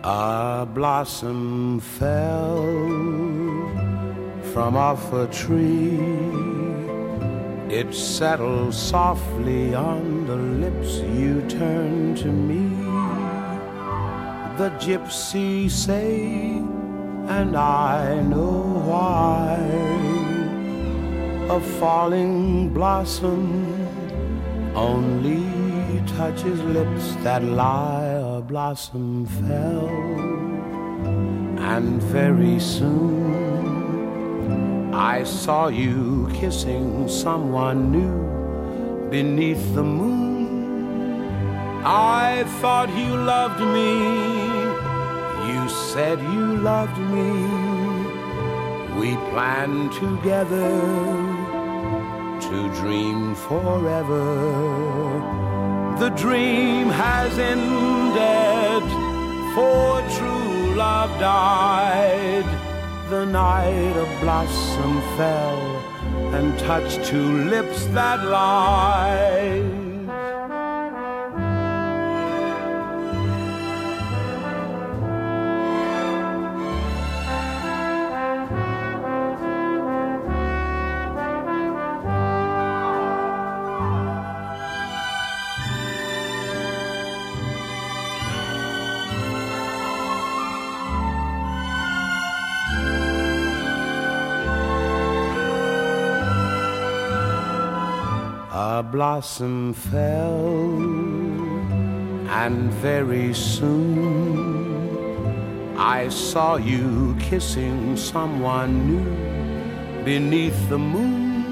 A blossom fell from off a tree. It settled softly on the lips you turned to me. The gypsies say, and I know why, a falling blossom only touches lips that lie. A blossom fell, and very soon I saw you kissing someone new beneath the moon. I thought you loved me. You said you loved me. We planned together to dream forever. The dream has ended, for true love died. The night a blossom fell and touched two lips that lied. A blossom fell, and very soon I saw you kissing someone new beneath the moon.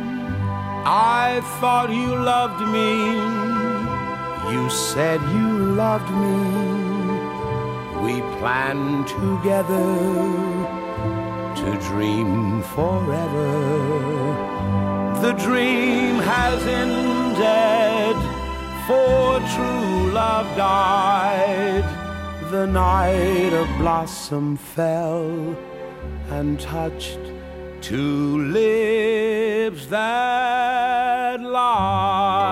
I thought you loved me. You said you loved me. We planned together to dream forever. The dream has ended, for true love died. The night a blossom fell and touched two lips that lied.